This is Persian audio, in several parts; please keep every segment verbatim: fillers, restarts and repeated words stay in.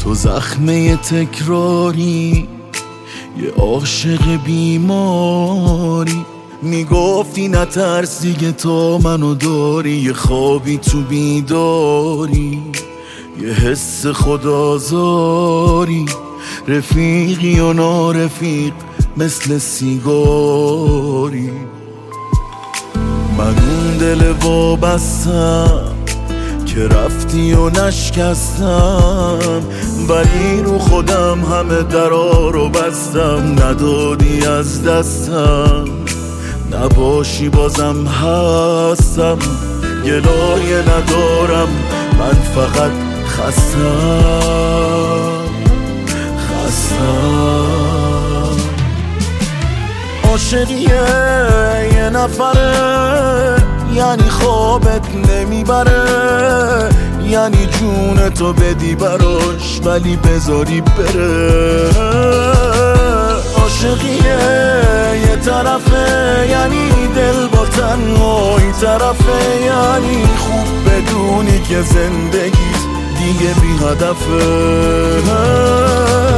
تو زخمه تکراری، یه عاشق بیماری. میگفتی نترس دیگه تا منو داری، یه خوابی تو بیداری، یه حس خودآزاری. رفیقی و نارفیق مثل سیگاری. من اون دل وابستم که رفتی و نشکستم، ولی رو خودم همه درا رو بستم. ندادی از دستم، نباشی بازم هستم. گلایه ندارم، من فقط خستم خستم. عاشقیه یه نفره، یعنی خوابت نمیبره، یعنی جون تو بدی براش ولی بذاری بره. عاشقیه یه طرفه، یعنی دل با تنهایی طرفه، یعنی خوب بدونی که زندگی دیگه بی هدفه.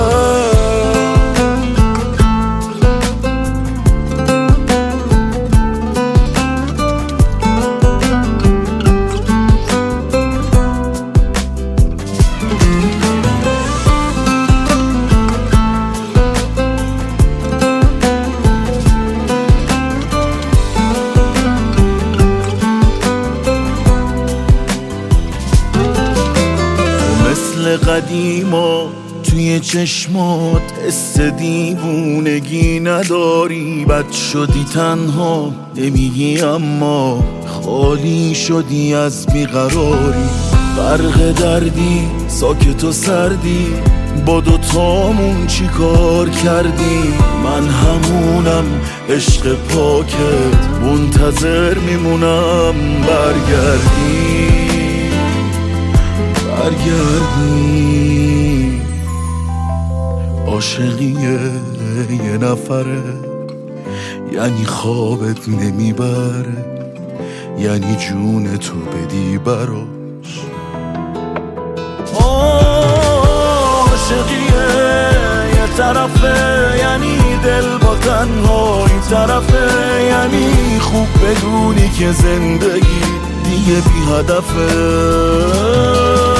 مثل قدیما توی چشمات حس دیوونگی نداری. بد شدی تنها نمیگی اما خالی شدی از بیقراری. غرق دردی ساکت و سردی، با دوتامون چی کار کردی؟ من همونم عشق پاکت، منتظر میمونم برگردی برگردی. عاشقیه یه نفره، یعنی خوابت نمیبره، یعنی جون تو بدی براش. عاشقیه یه طرفه، یعنی دل با تنهایی طرفه، یعنی خوب بدونی که زندگی دیگه بی هدفه.